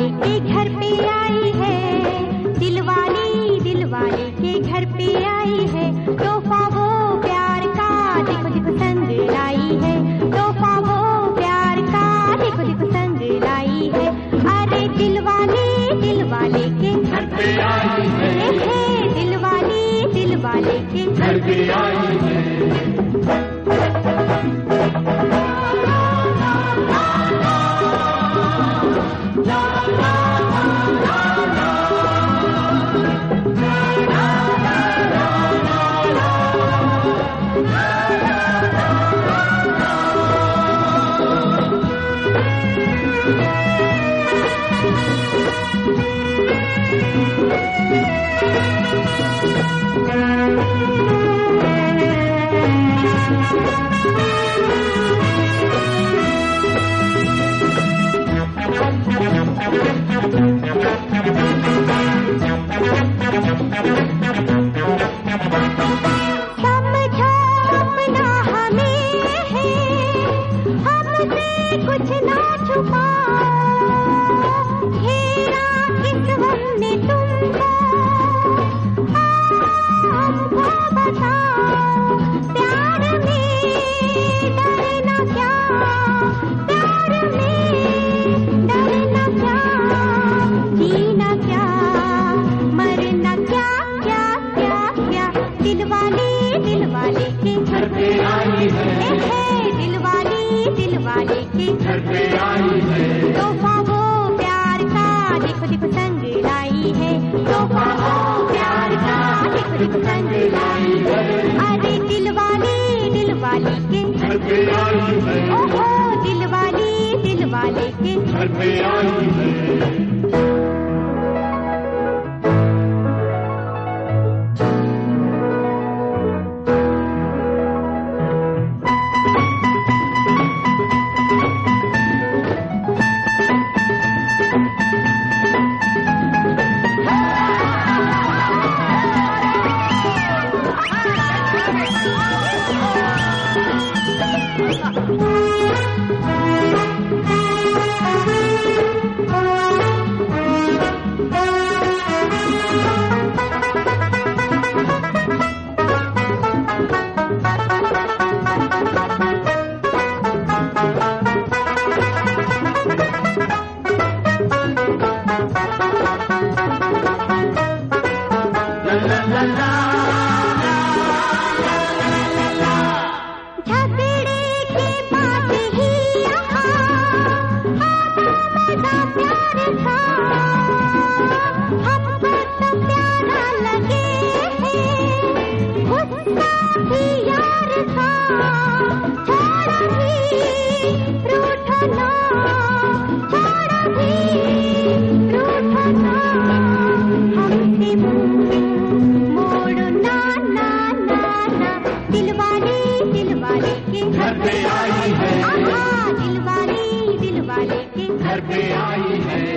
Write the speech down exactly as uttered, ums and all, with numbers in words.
के घर पे आई है, दिलवाली दिलवाले के घर पे आई है। तोहफा वो प्यार का देखो देखो संग लाई है, तोहफा वो प्यार का देखो देखो संग लाई है। अरे दिलवाली दिलवाले के घर पे आई है, दिलवाली दिलवाले के घर पे आई है। कुछ ना छुपा घेरा किस हमने तुमको, हमको बताओ प्यार में डरना क्या, प्यार में डरना क्या, जीना क्या मरना क्या, क्या क्या क्या। दिलवाली दिलवाले के घर पे आई है, दिलवाली दिलवाले के घर पे आई है। तोहफा वो प्यार का देखो देखो संग लाई है, तोहफा वो प्यार का देखो देखो संग लाई है। अरे दिलवाली दिलवाले के घर पे आई है, ओहो दिलवाली दिलवाले के घर पे आई है। घर पे आई है, दिलवाली दिलवाले के घर पे आई है।